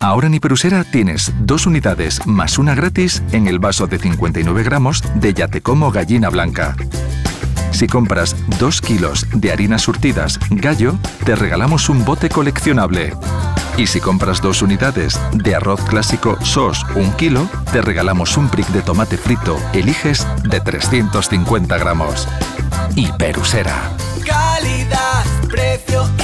Ahora en Hiperusera tienes 2 unidades más una gratis en el vaso de 59 gramos de Ya Te Como Gallina Blanca. Si compras 2 kilos de harinas surtidas Gallo, te regalamos un bote coleccionable. Y si compras 2 unidades de arroz clásico SOS 1 kilo, te regalamos un brick de tomate frito Eliges de 350 gramos. Hiperusera. Calidad, precio